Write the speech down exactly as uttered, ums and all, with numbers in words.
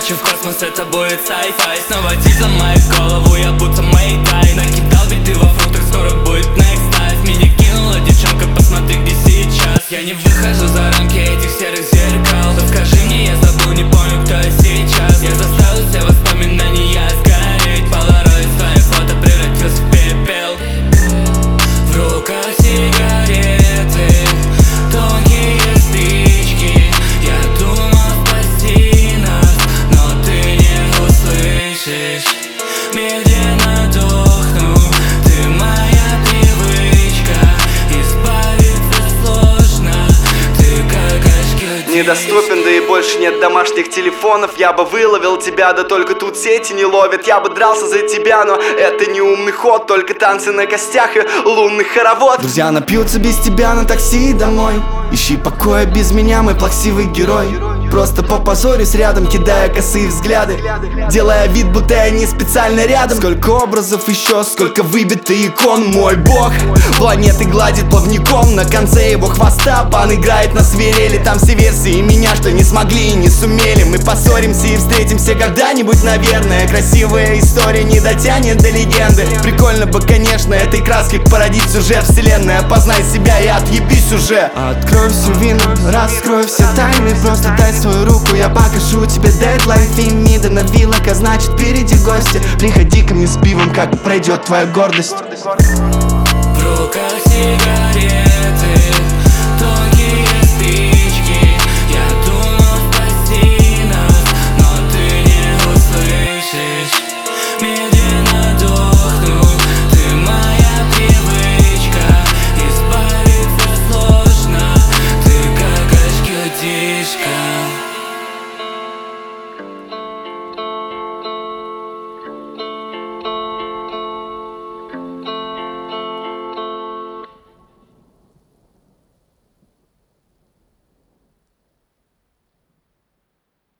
Лечу в космос, это будет sci-fi. Снова дизель в мою голову, я будто Мэйтай. Накидал биты во фруктах, скоро будет next life. Меня кинула девчонка, посмотри где сейчас. Я не выхожу за рамки этих серых зеркал. Да скажи мне, я забыл, не помню, кто я сейчас. Я заставил все воспоминания сгореть. Полароид свои фото превратился в пепел. В руках сигареты, тонкие спички. Я думал спасти нас, но ты не услышишь. Медленно дохну, ты моя привычка. Избавиться сложно, ты как очки. Недоступен, да и больше нет домашних телефонов. Я бы выловил тебя, да только тут сети не ловят. Я бы дрался за тебя, но это не умный ход. Только танцы на костях и лунный хоровод. Друзья напьются без тебя на такси домой. Ищи покоя без меня, мой плаксивый герой. Просто попозорюсь рядом, кидая косые взгляды, делая вид, будто я не специально рядом. Сколько образов еще, сколько выбитых икон. Мой бог планеты гладит плавником. На конце его хвоста пан играет на свирели. Там все версии меня, что не смогли и не сумели. Мы поссоримся и встретимся когда-нибудь, наверное. Красивая история не дотянет до легенды. Прикольно бы, конечно, этой краской породить сюжет вселенной. Опознай себя и отъебись уже. Открой всю вину, раскрой все тайны. Просто дай свою руку, я покажу тебе дедлайн. Фемида на вилок, а значит впереди гости. Приходи ко мне с пивом, как пройдет твоя гордость. В руках сигареты, тонкие спички. Я думал спасти нас, но ты не услышишь.